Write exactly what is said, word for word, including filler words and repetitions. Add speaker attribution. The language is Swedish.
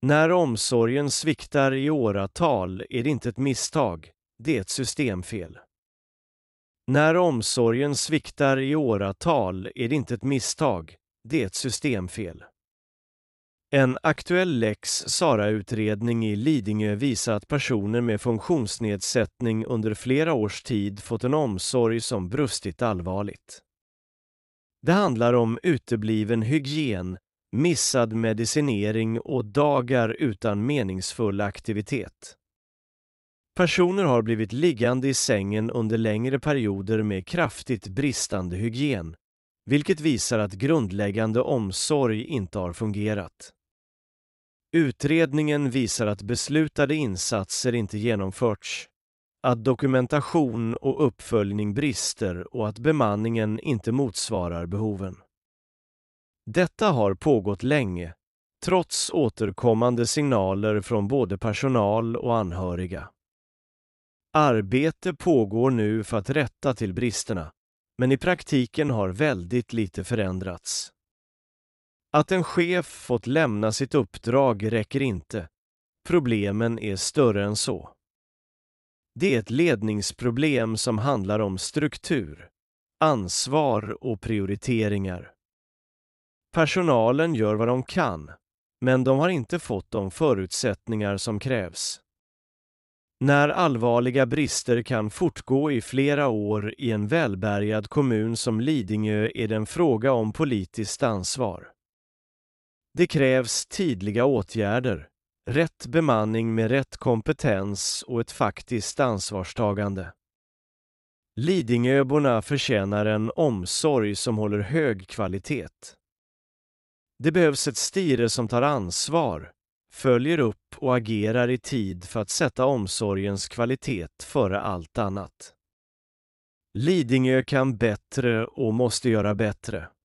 Speaker 1: När omsorgen sviktar i åratal är det inte ett misstag, det är ett systemfel. När omsorgen sviktar i åratal är det inte ett misstag, det är ett systemfel. En aktuell Lex Sarah-utredning i Lidingö visar att personer med funktionsnedsättning under flera års tid fått en omsorg som brustit allvarligt. Det handlar om utebliven hygien, missad medicinering och dagar utan meningsfull aktivitet. Personer har blivit liggande i sängen under längre perioder med kraftigt bristande hygien, vilket visar att grundläggande omsorg inte har fungerat. Utredningen visar att beslutade insatser inte genomförts, att dokumentation och uppföljning brister och att bemanningen inte motsvarar behoven. Detta har pågått länge, trots återkommande signaler från både personal och anhöriga. Arbete pågår nu för att rätta till bristerna, men i praktiken har väldigt lite förändrats. Att en chef fått lämna sitt uppdrag räcker inte. Problemen är större än så. Det är ett ledningsproblem som handlar om struktur, ansvar och prioriteringar. Personalen gör vad de kan, men de har inte fått de förutsättningar som krävs. När allvarliga brister kan fortgå i flera år i en välbärgad kommun som Lidingö är det en fråga om politiskt ansvar. Det krävs tydliga åtgärder, rätt bemanning med rätt kompetens och ett faktiskt ansvarstagande. Lidingöborna förtjänar en omsorg som håller hög kvalitet. Det behövs ett styre som tar ansvar, följer upp och agerar i tid för att sätta omsorgens kvalitet före allt annat. Lidingö kan bättre och måste göra bättre.